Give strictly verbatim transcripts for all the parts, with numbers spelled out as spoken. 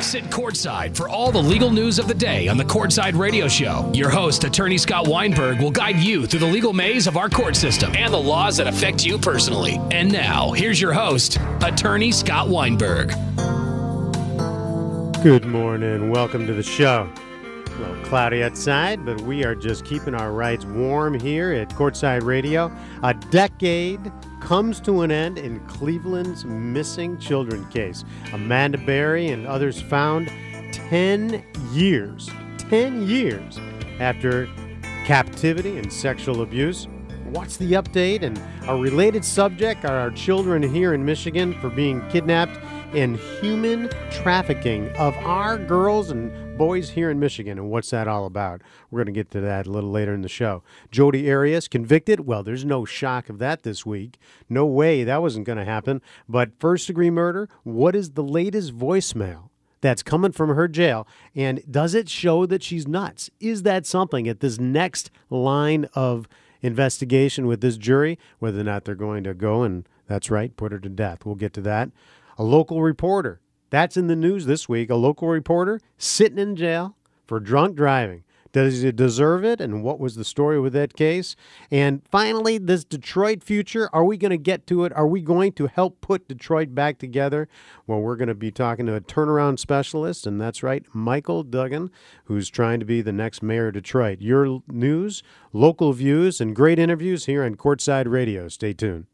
Sit courtside for all the legal news of the day on the Courtside Radio Show. Your host, attorney Scott Weinberg, will guide you through the legal maze of our court system and the laws that affect you personally. And now, here's your host, attorney Scott Weinberg. Good morning. Welcome to the show. A little cloudy outside, but we are just keeping our rights warm here at Courtside Radio. A decade comes to an end in Cleveland's missing children case. Amanda Berry and others found ten years, ten years after captivity and sexual abuse. What's the update? And a related subject are our children here in Michigan for being kidnapped and human trafficking of our girls and boys here in Michigan. And what's that all about? We're going to get to that a little later in the show. Jodi Arias convicted. Well, there's no shock of that this week. No way that wasn't going to happen. But first-degree murder, what is the latest voicemail that's coming from her jail? And does it show that she's nuts? Is that something at this next line of investigation with this jury, whether or not they're going to go and, that's right, put her to death? We'll get to that. A local reporter, that's in the news this week, a local reporter sitting in jail for drunk driving. Does he deserve it? And what was the story with that case? And finally, this Detroit future, are we going to get to it? Are we going to help put Detroit back together? Well, we're going to be talking to a turnaround specialist, and that's right, Michael Duggan, who's trying to be the next mayor of Detroit. Your news, local views, and great interviews here on Courtside Radio. Stay tuned.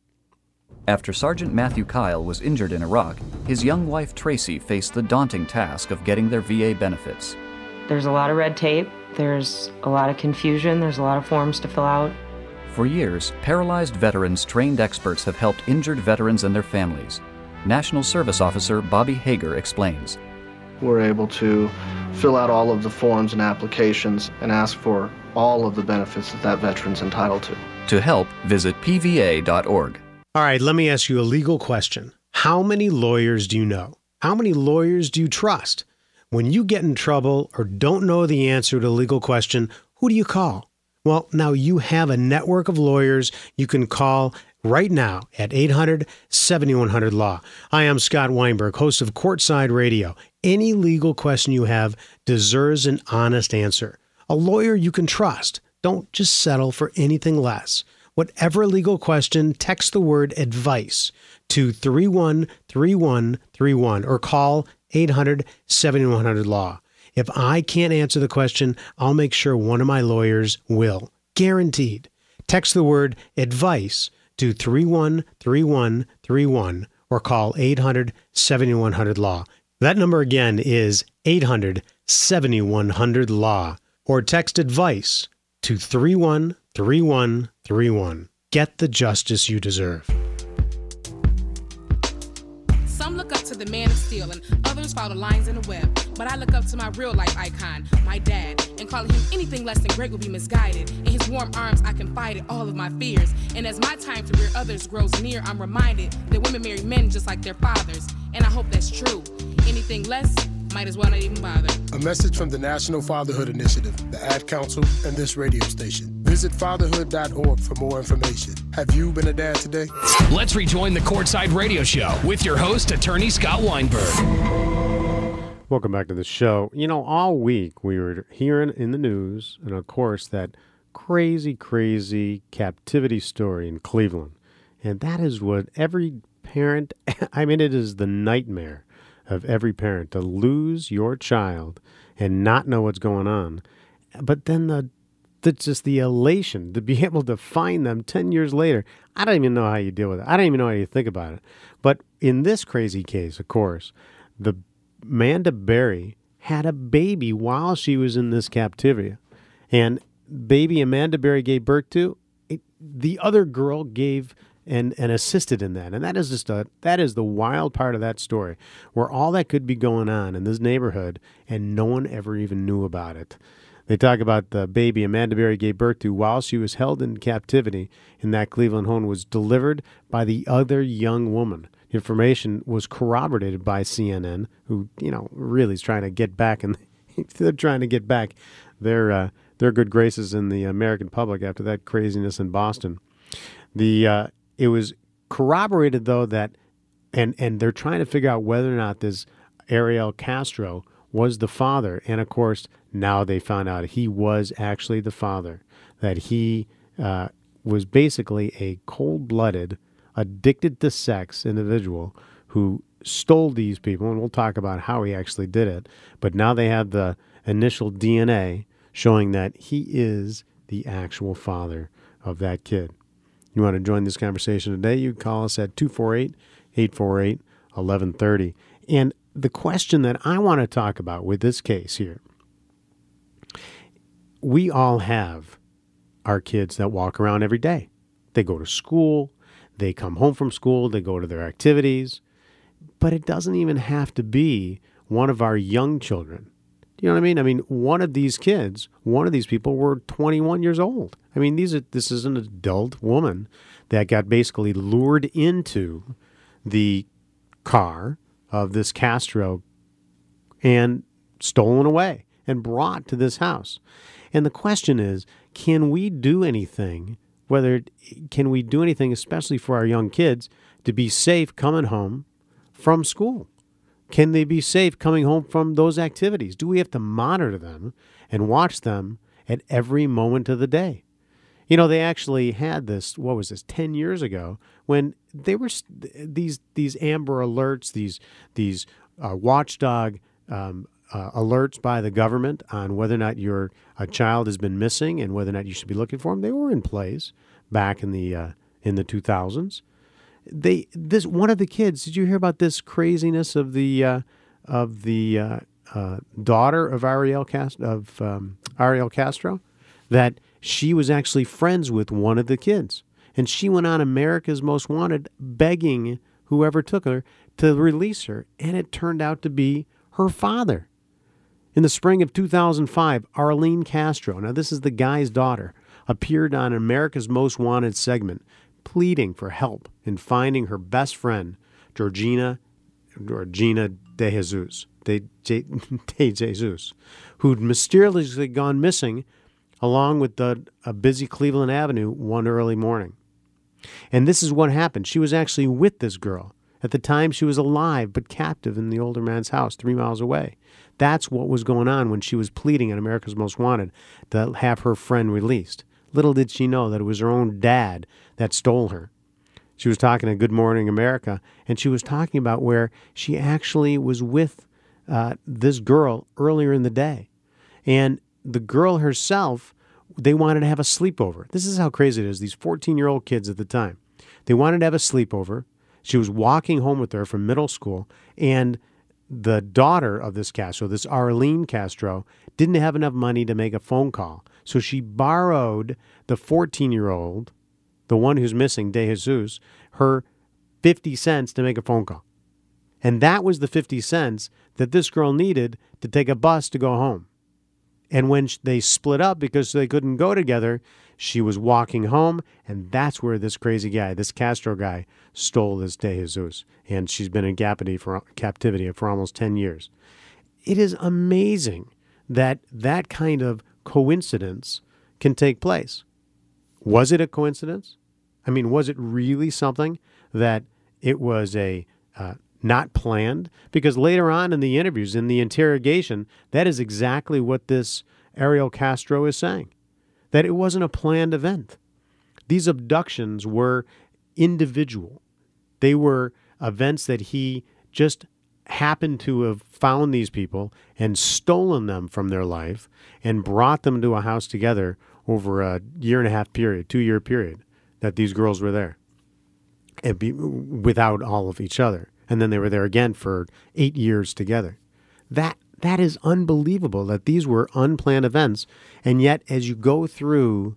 After Sergeant Matthew Kyle was injured in Iraq, his young wife Tracy faced the daunting task of getting their V A benefits. There's a lot of red tape, there's a lot of confusion, there's a lot of forms to fill out. For years, Paralyzed Veterans trained experts have helped injured veterans and their families. National Service Officer Bobby Hager explains. We're able to fill out all of the forms and applications and ask for all of the benefits that that veteran's entitled to. To help, visit P V A dot org. All right, let me ask you a legal question. How many lawyers do you know? How many lawyers do you trust? When you get in trouble or don't know the answer to a legal question, who do you call? Well, now you have a network of lawyers you can call right now at eight hundred, seven one hundred, law. I am Scott Weinberg, host of Courtside Radio. Any legal question you have deserves an honest answer. A lawyer you can trust. Don't just settle for anything less. Whatever legal question, text the word advice to three one three one three one or call eight hundred, seven one hundred, law. If I can't answer the question, I'll make sure one of my lawyers will. Guaranteed. Text the word advice to three one three one three one or call eight hundred, seven one hundred, law. That number again is eight hundred, seven one hundred, law. Or text advice to three one three one three one. Get the justice you deserve. Some look up to the man of steel and others follow lines in the web. But I look up to my real life icon, my dad, and calling him anything less than great would be misguided. In his warm arms I confided all of my fears. And as my time to rear others grows near, I'm reminded that women marry men just like their fathers. And I hope that's true. Anything less, might as well not even bother. A message from the National Fatherhood Initiative, the Ad Council, and this radio station. Visit fatherhood dot org for more information. Have you been a dad today? Let's rejoin the Courtside Radio Show with your host, attorney Scott Weinberg. Welcome back to the show. You know, all week we were hearing in the news, and of course, that crazy, crazy captivity story in Cleveland. And that is what every parent, I mean, it is the nightmare of every parent to lose your child and not know what's going on. But then the, the just the elation to be able to find them ten years later. I don't even know how you deal with it. I don't even know how you think about it. But in this crazy case, of course, the Amanda Berry had a baby while she was in this captivity. And baby Amanda Berry gave birth to, it, the other girl gave and and assisted in that. And that is just a that is the wild part of that story, where all that could be going on in this neighborhood and no one ever even knew about it. They talk about the baby Amanda Berry gave birth to while she was held in captivity in that Cleveland home was delivered by the other young woman. Information was corroborated by C N N, who, you know, really is trying to get back, and they're trying to get back their uh, their good graces in the American public after that craziness in Boston. The uh, it was corroborated though that, and and they're trying to figure out whether or not this Ariel Castro was the father. And, of course, now they found out he was actually the father, that he uh, was basically a cold-blooded, addicted to sex individual who stole these people, and we'll talk about how he actually did it. But now they have the initial D N A showing that he is the actual father of that kid. You want to join this conversation today, you call us at two four eight, eight four eight, one one three zero. And the question that I want to talk about with this case here, we all have our kids that walk around every day. They go to school, they come home from school, they go to their activities, but it doesn't even have to be one of our young children. You know what I mean? I mean, one of these kids, one of these people were twenty-one years old. I mean, these are, this is an adult woman that got basically lured into the car of this Castro and stolen away and brought to this house. And the question is, can we do anything, whether, can we do anything, especially for our young kids, to be safe coming home from school? Can they be safe coming home from those activities? Do we have to monitor them and watch them at every moment of the day? You know, they actually had this, what was this, ten years ago, when they were, these these Amber Alerts, these these uh, watchdog um, uh, alerts by the government on whether or not your a child has been missing and whether or not you should be looking for them, they were in place back in the uh, in the two thousands. They this one of the kids. Did you hear about this craziness of the uh, of the uh, uh, daughter of Ariel Cast of um, Ariel Castro? That she was actually friends with one of the kids, and she went on America's Most Wanted begging whoever took her to release her, and it turned out to be her father. In the spring of two thousand five, Arlene Castro, now this is the guy's daughter, appeared on America's Most Wanted segment, pleading for help in finding her best friend, Georgina, Georgina De Jesus, De, De, De Jesus, who'd mysteriously gone missing along with the a busy Cleveland Avenue one early morning. And this is what happened. She was actually with this girl. At the time, she was alive but captive in the older man's house three miles away. That's what was going on when she was pleading on America's Most Wanted to have her friend released. Little did she know that it was her own dad that stole her. She was talking to Good Morning America, and she was talking about where she actually was with uh, this girl earlier in the day. And the girl herself, they wanted to have a sleepover. This is how crazy it is. These fourteen-year-old kids at the time, they wanted to have a sleepover. She was walking home with her from middle school, and the daughter of this Castro, this Arlene Castro, didn't have enough money to make a phone call. So she borrowed the fourteen-year-old, the one who's missing, De Jesus, her fifty cents to make a phone call. And that was the fifty cents that this girl needed to take a bus to go home. And when they split up because they couldn't go together, she was walking home, and that's where this crazy guy, this Castro guy, stole this De Jesus. And she's been in captivity for, captivity for almost ten years. It is amazing that that kind of coincidence can take place. Was it a coincidence? I mean, was it really something that it was a uh, not planned? Because later on in the interviews, in the interrogation, that is exactly what this Ariel Castro is saying, that it wasn't a planned event. These abductions were individual. They were events that he just happened to have found these people and stolen them from their life and brought them to a house together over a year and a half period, two-year period, that these girls were there and be, without all of each other. And then they were there again for eight years together. That that is unbelievable that these were unplanned events. And yet, as you go through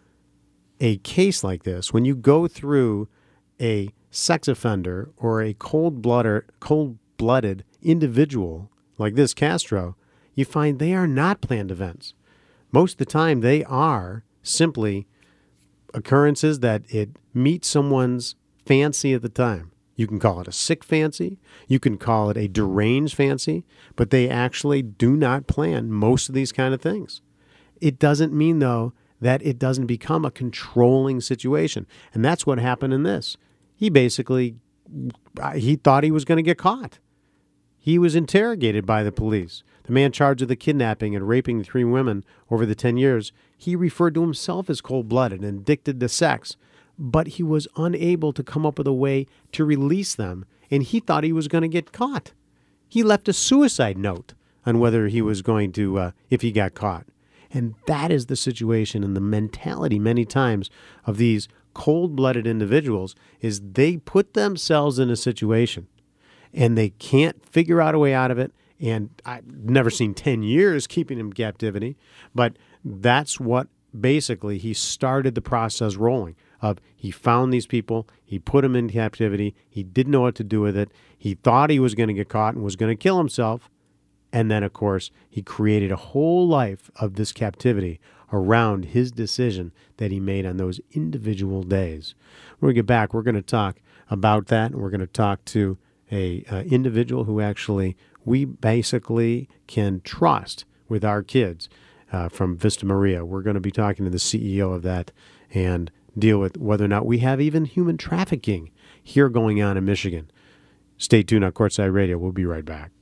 a case like this, when you go through a sex offender or a cold-blooded, cold-blooded individual like this Castro, you find they are not planned events. Most of the time, they are simply occurrences that it meets someone's fancy at the time. You can call it a sick fancy. You can call it a deranged fancy, but they actually do not plan most of these kind of things. It doesn't mean, though, that it doesn't become a controlling situation. And that's what happened in this. He basically, he thought he was going to get caught. he was interrogated by the police. The man charged with the kidnapping and raping the three women over the ten years, he referred to himself as cold-blooded and addicted to sex, but he was unable to come up with a way to release them, and he thought he was going to get caught. He left a suicide note on whether he was going to, uh, if he got caught. And that is the situation and the mentality many times of these cold-blooded individuals, is they put themselves in a situation and they can't figure out a way out of it. And I've never seen ten years keeping him in captivity, but that's what basically he started the process rolling of. He found these people, he put them in captivity, he didn't know what to do with it, he thought he was going to get caught and was going to kill himself, and then, of course, he created a whole life of this captivity around his decision that he made on those individual days. When we get back, we're going to talk about that, and we're going to talk to a uh, individual who actually we basically can trust with our kids uh, from Vista Maria. We're going to be talking to the C E O of that and deal with whether or not we have even human trafficking here going on in Michigan. Stay tuned on Courtside Radio. We'll be right back.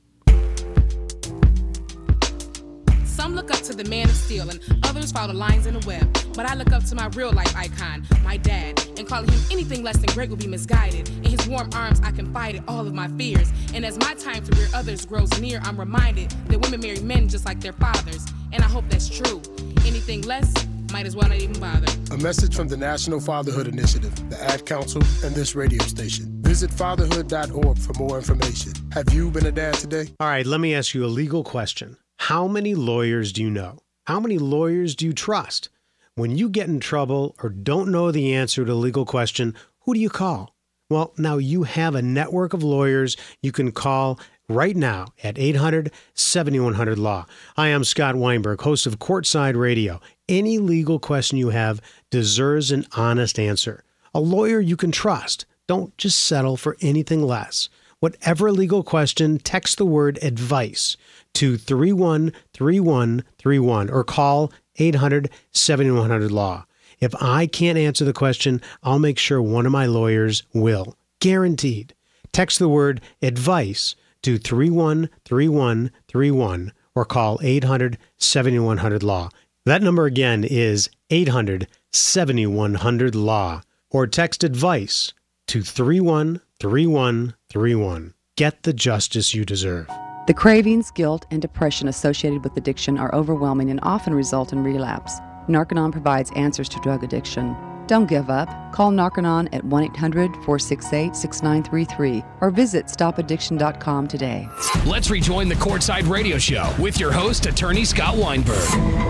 Some look up to the man of steel and others follow the lines in the web. But I look up to my real life icon, my dad, and calling him anything less than great will be misguided. In his warm arms I confided all of my fears. And as my time to rear others grows near, I'm reminded that women marry men just like their fathers. And I hope that's true. Anything less, might as well not even bother. A message from the National Fatherhood Initiative, the Ad Council, and this radio station. Visit fatherhood dot org for more information. Have you been a dad today? All right, let me ask you a legal question. How many lawyers do you know? How many lawyers do you trust? When you get in trouble or don't know the answer to a legal question, who do you call? Well, now you have a network of lawyers you can call right now at eight hundred, seven one hundred, law. Hi, I'm Scott Weinberg, host of Courtside Radio. Any legal question you have deserves an honest answer. A lawyer you can trust. Don't just settle for anything less. Whatever legal question, text the word advice to three one three one three one or call eight hundred, seven one hundred, law. If I can't answer the question, I'll make sure one of my lawyers will. Guaranteed. Text the word advice to three one three one three one or call eight hundred, seven one hundred, law. That number again is eight hundred, seven one hundred, law. Or text advice to three one three one three one. Get the justice you deserve. The cravings, guilt, and depression associated with addiction are overwhelming and often result in relapse. Narconon provides answers to drug addiction. Don't give up. Call Narconon at one eight hundred, four six eight, six nine three three or visit stop addiction dot com today. Let's rejoin the Courtside Radio Show with your host, attorney Scott Weinberg.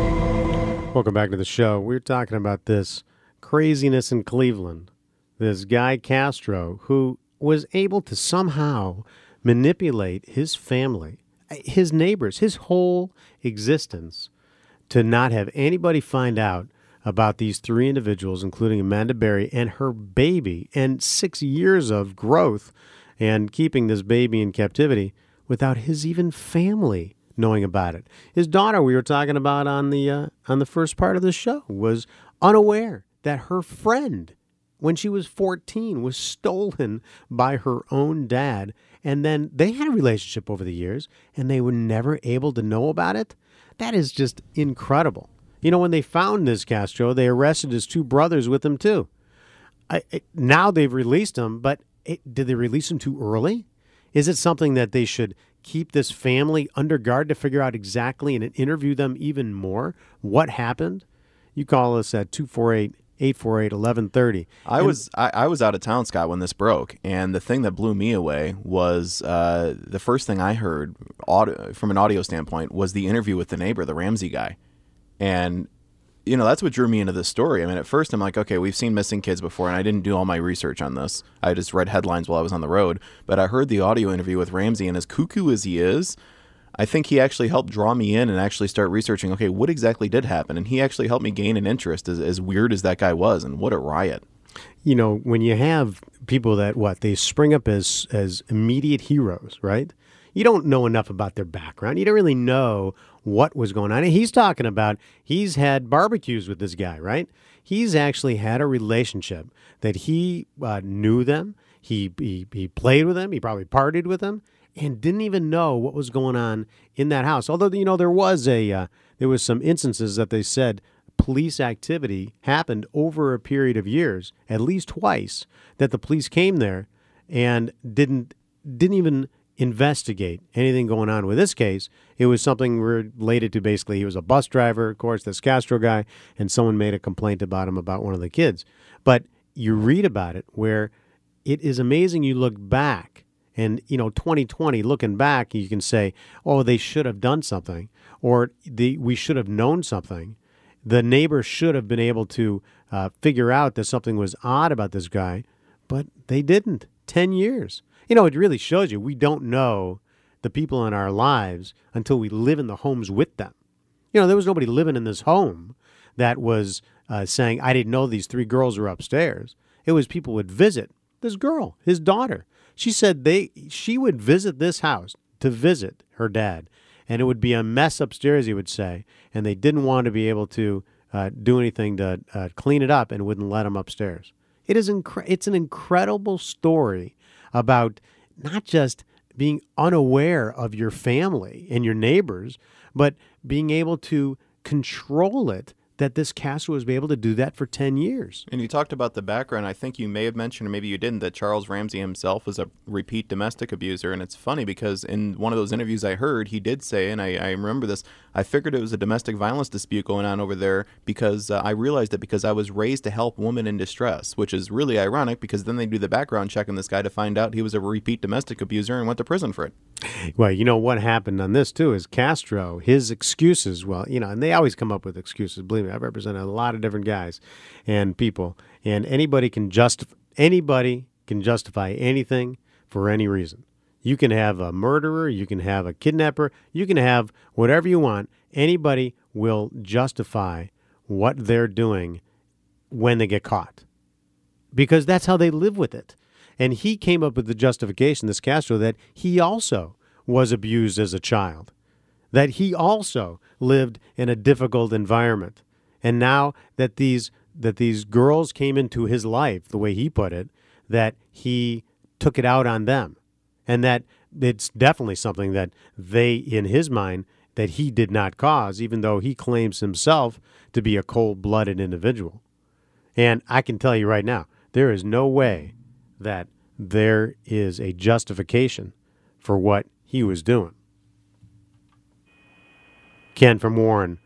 Welcome back to the show. We're talking about this craziness in Cleveland. This guy, Castro, who was able to somehow manipulate his family, his neighbors, his whole existence to not have anybody find out about these three individuals, including Amanda Berry and her baby, and six years of growth and keeping this baby in captivity without his even family knowing about it. His daughter, we were talking about on the uh, on the first part of the show, was unaware that her friend, when she was fourteen, was stolen by her own dad. And then they had a relationship over the years, and they were never able to know about it. That is just incredible. You know, when they found this Castro, they arrested his two brothers with him, too. I, it, now they've released him, but it, did they release him too early? Is it something that they should keep this family under guard to figure out exactly and interview them even more? What happened? You call us at two four eight, eight four eight, one one three zero. I and, was I, I was out of town, Scott, when this broke, and the thing that blew me away was uh, the first thing I heard audio, from an audio standpoint was the interview with the neighbor, the Ramsey guy. And, you know, that's what drew me into this story. I mean, at first I'm like, okay, we've seen missing kids before, and I didn't do all my research on this. I just read headlines while I was on the road. But I heard the audio interview with Ramsey, and as cuckoo as he is, I think he actually helped draw me in and actually start researching, okay, what exactly did happen? And he actually helped me gain an interest, as, as weird as that guy was, and what a riot. You know, when you have people that, what, they spring up as as immediate heroes, right? You don't know enough about their background. You don't really know what was going on. And he's talking about, he's had barbecues with this guy, right? He's actually had a relationship that he uh, knew them. He, he he played with him. He probably partied with him, and didn't even know what was going on in that house. Although, you know, there was a uh, there was some instances that they said police activity happened over a period of years, at least twice, that the police came there and didn't didn't even investigate anything going on with this case. It was something related to, basically, he was a bus driver, of course, this Castro guy, and someone made a complaint about him about one of the kids. But you read about it where it is amazing. You look back and, you know, twenty twenty, looking back, you can say, oh, they should have done something, or the, we should have known something. The neighbor should have been able to uh, figure out that something was odd about this guy, but they didn't. Ten years. You know, it really shows you we don't know the people in our lives until we live in the homes with them. You know, there was nobody living in this home that was uh, saying, I didn't know these three girls were upstairs. It was people would visit this girl, his daughter. She said they she would visit this house to visit her dad, and it would be a mess upstairs, he would say, and they didn't want to be able to uh, do anything to uh, clean it up and wouldn't let them upstairs. It is incre- It's an incredible story about not just being unaware of your family and your neighbors, but being able to control it, that this Castro was able to do that for ten years. And you talked about the background. I think you may have mentioned, or maybe you didn't, that Charles Ramsey himself was a repeat domestic abuser. And it's funny because in one of those interviews I heard, he did say, and I, I remember this, I figured it was a domestic violence dispute going on over there because uh, I realized it because I was raised to help women in distress, which is really ironic because then they do the background check on this guy to find out he was a repeat domestic abuser and went to prison for it. Well, you know what happened on this, too, is Castro, his excuses, well, you know, and they always come up with excuses. Believe me, I've represented a lot of different guys and people, and anybody can justify, anybody can justify anything for any reason. You can have a murderer, you can have a kidnapper, you can have whatever you want. Anybody will justify what they're doing when they get caught because that's how they live with it. And he came up with the justification, this Castro, that he also was abused as a child, that he also lived in a difficult environment. And now that these that these girls came into his life, the way he put it, that he took it out on them. And that it's definitely something that they, in his mind, that he did not cause, even though he claims himself to be a cold-blooded individual. And I can tell you right now, there is no way that there is a justification for what he was doing. Ken from Warren.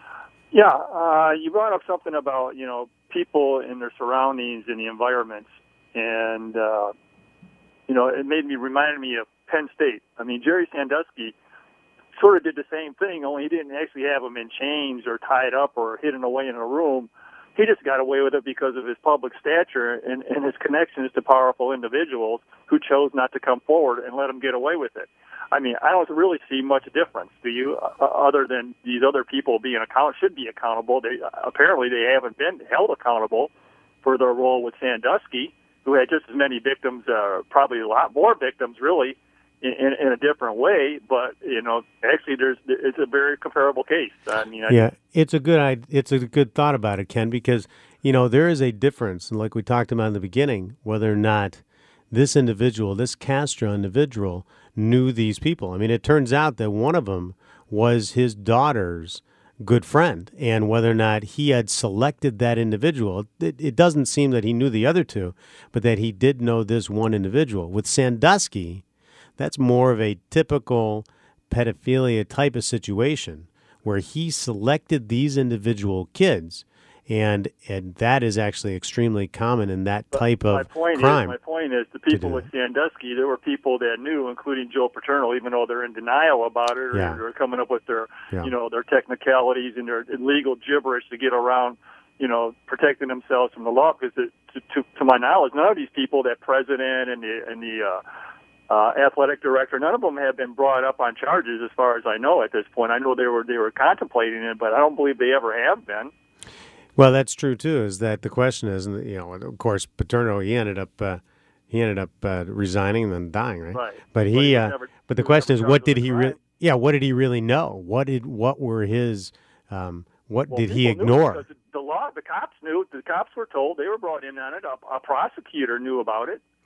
Yeah, uh, you brought up something about, you know, people and their surroundings and the environments. And, uh, you know, it made me, reminded me of Penn State. I mean, Jerry Sandusky sort of did the same thing, only he didn't actually have them in chains or tied up or hidden away in a room. He just got away with it because of his public stature and, and his connections to powerful individuals who chose not to come forward and let him get away with it. I mean, I don't really see much difference, do you, uh, other than these other people being account should be accountable. They apparently they haven't been held accountable for their role with Sandusky, who had just as many victims, uh, probably a lot more victims, really, in, in, in a different way. But you know, actually, there's it's a very comparable case. I mean, I, yeah, it's a good it's a good thought about it, Ken, because you know there is a difference, and like we talked about in the beginning, whether or not this individual, this Castro individual, knew these people. I mean, it turns out that one of them was his daughter's good friend, and whether or not he had selected that individual, it, it doesn't seem that he knew the other two, but that he did know this one individual. With Sandusky, that's more of a typical pedophilia type of situation where he selected these individual kids, and and that is actually extremely common in that type but of my point crime. Is, my point is the people with Sandusky, there were people that knew, including Joe Paterno, even though they're in denial about it, or Yeah. they're coming up with their, Yeah. you know, their technicalities and their illegal gibberish to get around, you know, protecting themselves from the law. Because to, to, to my knowledge, none of these people, that president and the and the uh, uh, athletic director, none of them have been brought up on charges, as far as I know at this point. I know they were they were contemplating it, but I don't believe they ever have been. Well, that's true too. Is that the question is, and you know, of course, Paterno he ended up uh, he ended up uh, resigning and then dying, right? Right. But he, But he uh, never- but the he was question is, never what charged did with he a really? crime. Yeah, what did he really know? What did what were his? Um, what Well, did he people knew ignore? because the law, the cops knew. The cops were told. They were brought in on it. A, a prosecutor knew about it.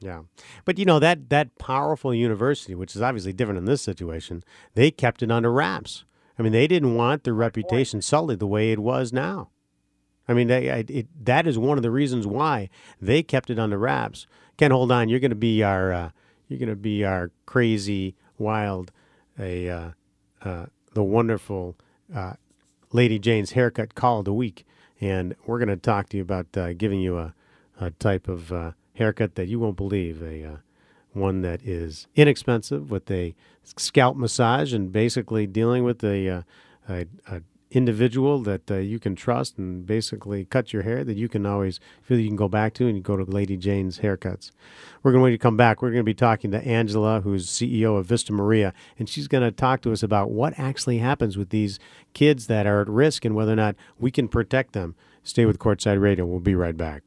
Yeah. But, you know, that, that powerful university, which is obviously different in this situation, they kept it under wraps. I mean, they didn't want their reputation sullied the way it was now. I mean, they, it, that is one of the reasons why they kept it under wraps. Ken, hold on. You're going to be our uh, you're going to be our crazy, wild, a uh, uh, the wonderful uh, Lady Jane's haircut call of the week, and we're going to talk to you about uh, giving you a, a type of uh, haircut that you won't believe, a uh, one that is inexpensive with a scalp massage and basically dealing with a, uh, a, a individual that uh, you can trust and basically cut your hair that you can always feel you can go back to, and you go to Lady Jane's Haircuts. We're going to wait to come back. We're going to be talking to Angela, who's C E O of Vista Maria, and she's going to talk to us about what actually happens with these kids that are at risk and whether or not we can protect them. Stay with Courtside Radio. We'll be right back.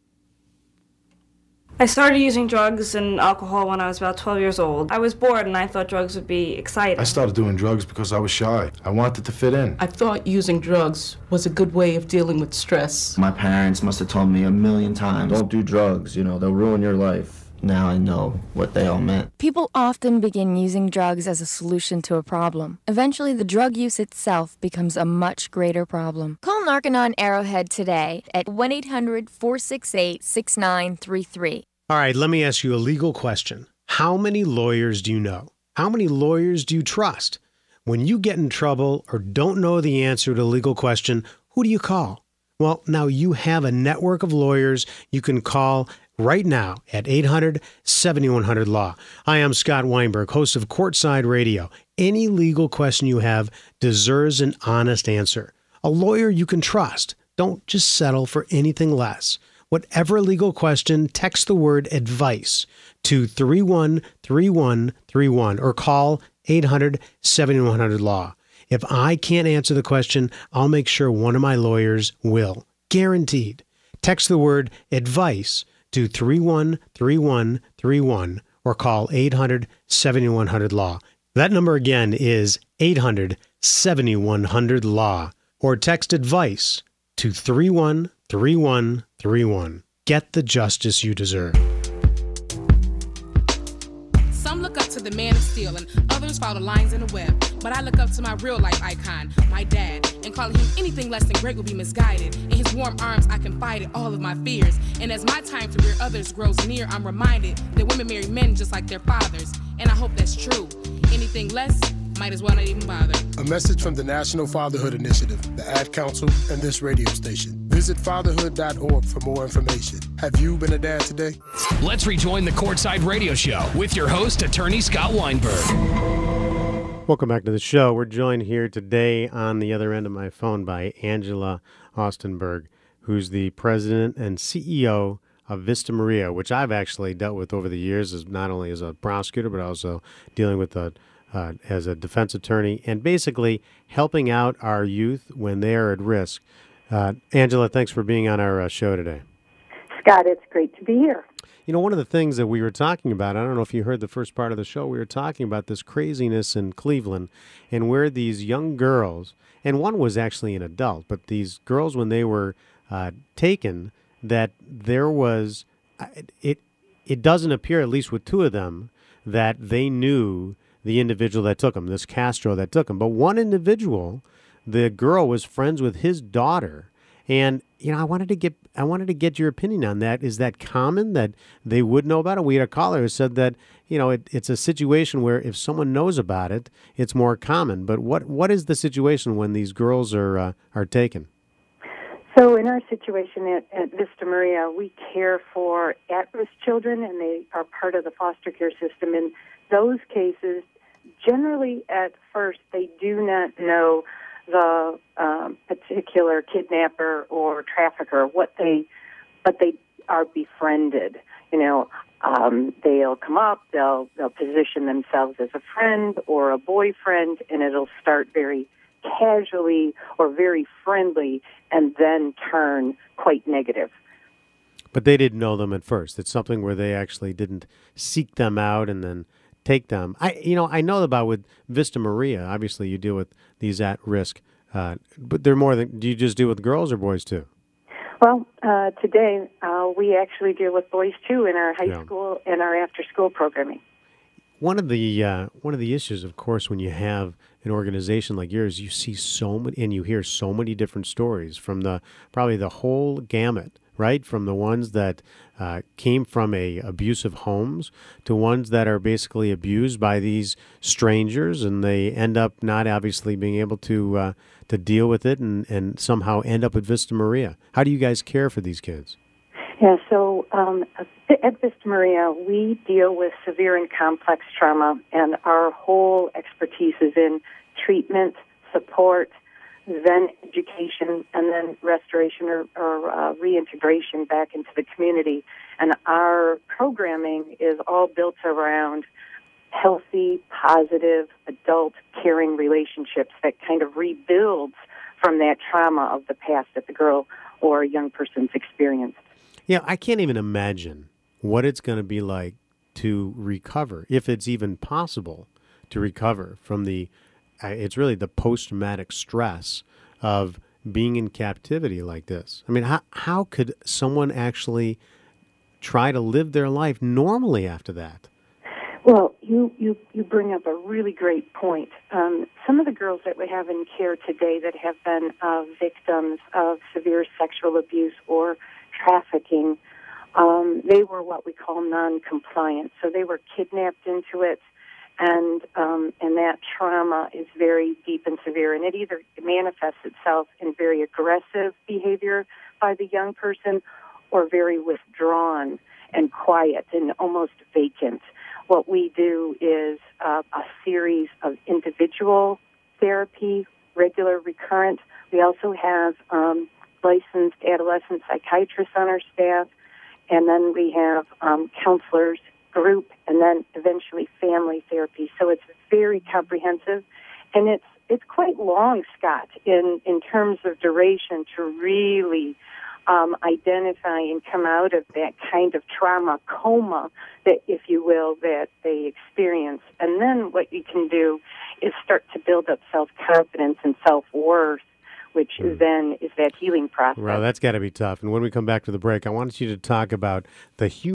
I started using drugs and alcohol when I was about twelve years old. I was bored and I thought drugs would be exciting. I started doing drugs because I was shy. I wanted to fit in. I thought using drugs was a good way of dealing with stress. My parents must have told me a million times, don't do drugs, you know, they'll ruin your life. Now I know what they all meant. People often begin using drugs as a solution to a problem. Eventually, the drug use itself becomes a much greater problem. Call Narconon Arrowhead today at one eight hundred, four six eight, six nine three three. All right, let me ask you a legal question. How many lawyers do you know? How many lawyers do you trust? When you get in trouble or don't know the answer to a legal question, who do you call? Well, now you have a network of lawyers you can call right now at eight hundred, seven one hundred, law. Hi, I'm Scott Weinberg, host of Courtside Radio. Any legal question you have deserves an honest answer. A lawyer you can trust. Don't just settle for anything less. Whatever legal question, text the word advice to three one three one three one or call eight hundred, seven one hundred, law. If I can't answer the question, I'll make sure one of my lawyers will. Guaranteed. Text the word advice to three one three one three one or call eight hundred, seven one hundred, law. That number again is eight hundred, seven one hundred, law. Or text advice to three one three one three one. Get the justice you deserve. Some look up to the man of steel and others follow the lines in the web. But I look up to my real life icon, my dad, and calling him anything less than great would be misguided. In his warm arms, I confided all of my fears. And as my time to rear others grows near, I'm reminded that women marry men just like their fathers. And I hope that's true. Anything less, might as well not even bother. A message from the National Fatherhood Initiative, the Ad Council, and this radio station. Visit fatherhood dot org for more information. Have you been a dad today? Let's rejoin the Courtside Radio Show with your host, attorney Scott Weinberg. Welcome back to the show. We're joined here today on the other end of my phone by Angela Ostenberg, who's the president and C E O of Vista Maria, which I've actually dealt with over the years, as not only as a prosecutor, but also dealing with a Uh, as a defense attorney, and basically helping out our youth when they are at risk. Uh, Angela, thanks for being on our uh, show today. Scott, it's great to be here. You know, one of the things that we were talking about, I don't know if you heard the first part of the show, we were talking about this craziness in Cleveland and where these young girls, and one was actually an adult, but these girls, when they were uh, taken, that there was, it, it doesn't appear, at least with two of them, that they knew the individual that took him, this Castro that took him. But one individual, the girl was friends with his daughter. And, you know, I wanted to get I wanted to get your opinion on that. Is that common that they would know about it? We had a caller who said that, you know, it, it's a situation where if someone knows about it, it's more common. But what what is the situation when these girls are uh, are taken? So in our situation at, at Vista Maria, we care for at-risk children, and they are part of the foster care system. In those cases, generally, at first, they do not know the um, particular kidnapper or trafficker. What they, but they are befriended. You know, um, they'll come up, they'll they'll position themselves as a friend or a boyfriend, and it'll start very casually or very friendly, and then turn quite negative. But they didn't know them at first. It's something where they actually didn't seek them out and then take them. I, you know, I know about with Vista Maria. Obviously, you deal with these at risk, uh, but they're more than. Do you just deal with girls or boys too? Well, uh, today uh, we actually deal with boys too in our high Yeah. school and our after-school programming. One of the uh, one of the issues, of course, when you have an organization like yours, you see so many and you hear so many different stories from the probably the whole gamut, right? From the ones that uh, came from a abusive homes to ones that are basically abused by these strangers, and they end up not obviously being able to uh, to deal with it, and, and somehow end up at Vista Maria. How do you guys care for these kids? Yeah, so um, at Vista Maria, we deal with severe and complex trauma, and our whole expertise is in treatment, support, then education, and then restoration or, or uh, reintegration back into the community. And our programming is all built around healthy, positive, adult, caring relationships that kind of rebuilds from that trauma of the past that the girl or a young person's experienced. Yeah, I can't even imagine what it's going to be like to recover, if it's even possible to recover from the, uh, it's really the post-traumatic stress of being in captivity like this. I mean, how, how could someone actually try to live their life normally after that? Well, you, you, you bring up a really great point. Um, some of the girls that we have in care today that have been uh, victims of severe sexual abuse or trafficking, um, they were what we call non-compliant. So they were kidnapped into it, and um, and that trauma is very deep and severe, and it either manifests itself in very aggressive behavior by the young person or very withdrawn and quiet and almost vacant. What we do is uh, a series of individual therapy, regular, recurrent. We also have um, licensed adolescent psychiatrists on our staff, and then we have um, counselors, group, and then eventually family therapy. So it's very comprehensive, and it's it's quite long, Scott, in, in terms of duration to really um, identify and come out of that kind of trauma coma, that, if you will, that they experience. And then what you can do is start to build up self-confidence and self-worth, which mm. then is that healing process. Well, that's got to be tough. And when we come back to the break, I want you to talk about the huge